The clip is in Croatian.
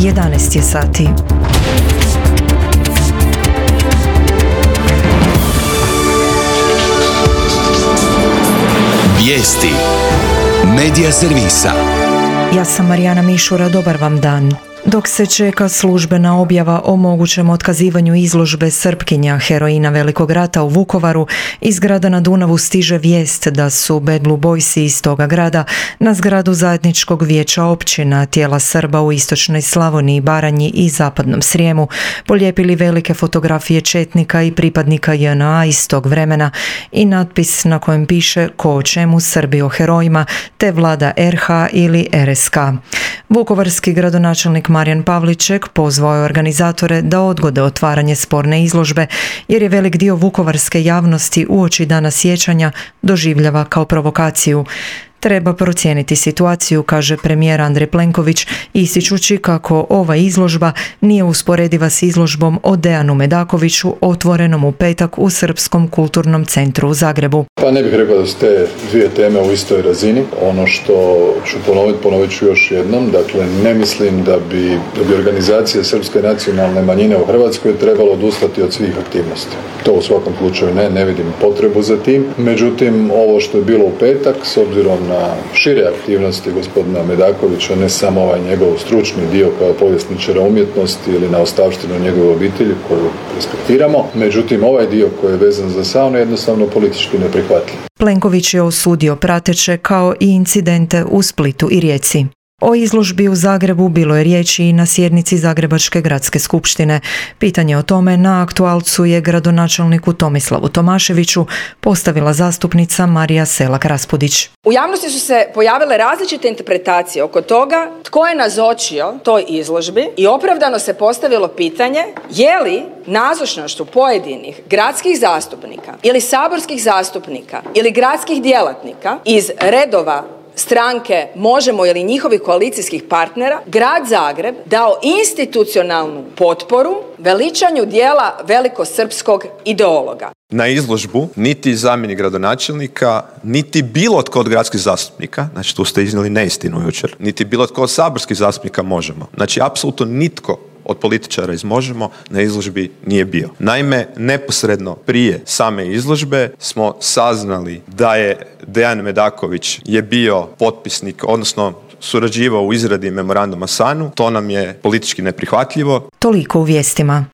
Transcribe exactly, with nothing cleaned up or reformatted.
jedanaest je sati. Vijesti Medija servisa. Ja sam Marijana Mišura, dobar vam dan. Dok se čeka službena objava o mogućem otkazivanju izložbe Srpkinja, heroina Velikog rata u Vukovaru, iz grada na Dunavu stiže vijest da su Bad Blue Boysi iz toga grada na zgradu zajedničkog vijeća općina tijela Srba u istočnoj Slavoniji, Baranji i zapadnom Srijemu polijepili velike fotografije četnika i pripadnika J N A iz tog vremena i natpis na kojem piše ko o čemu, Srbi o herojima, te vlada R H ili R S K. Vukovarski gradonačelnik Marijan Pavliček pozvao je organizatore da odgode otvaranje sporne izložbe jer je velik dio vukovarske javnosti uoči Dana sjećanja doživljava kao provokaciju. Treba procijeniti situaciju, kaže premijer Andrej Plenković, ističući kako ova izložba nije usporediva s izložbom o Dejanu Medakoviću otvorenom u petak u Srpskom kulturnom centru u Zagrebu. Pa ne bih rekao da su te dvije teme u istoj razini. Ono što ću ponoviti, ponovit ću još jednom. Dakle, ne mislim da bi, da bi organizacija Srpske nacionalne manjine u Hrvatskoj trebalo odustati od svih aktivnosti. To u svakom slučaju ne, ne vidim potrebu za tim. Međutim, ovo što je bilo u petak, s obzirom na na šire aktivnosti gospodina Medakovića, ne samo ovaj njegov stručni dio kao povjesničara umjetnosti ili na ostavštinu njegove obitelji koju respektiramo. Međutim, ovaj dio koji je vezan za saunu je jednostavno politički neprihvatljiv. Plenković je osudio prateće kao i incidente u Splitu i Rijeci. O izložbi u Zagrebu bilo je riječi i na sjednici Zagrebačke gradske skupštine. Pitanje o tome na aktualcu je gradonačelniku Tomislavu Tomaševiću postavila zastupnica Marija Selak-Raspudić. U javnosti su se pojavile različite interpretacije oko toga tko je nazočio toj izložbi i opravdano se postavilo pitanje je li nazočnošću pojedinih gradskih zastupnika ili saborskih zastupnika ili gradskih djelatnika iz redova stranke Možemo ili njihovih koalicijskih partnera, grad Zagreb dao institucionalnu potporu veličanju dijela velikosrpskog ideologa. Na izložbu niti zamjenik gradonačelnika, niti bilo tko od gradskih zastupnika, znači tu ste iznijeli neistinu jučer, niti bilo tko od saborskih zastupnika Možemo. Znači, apsolutno nitko od političara iz Možemo na izložbi nije bio. Naime, neposredno prije same izložbe smo saznali da je Dejan Medaković je bio potpisnik, odnosno surađivao u izradi memoranduma S A N U. To nam je politički neprihvatljivo. Toliko u vijestima.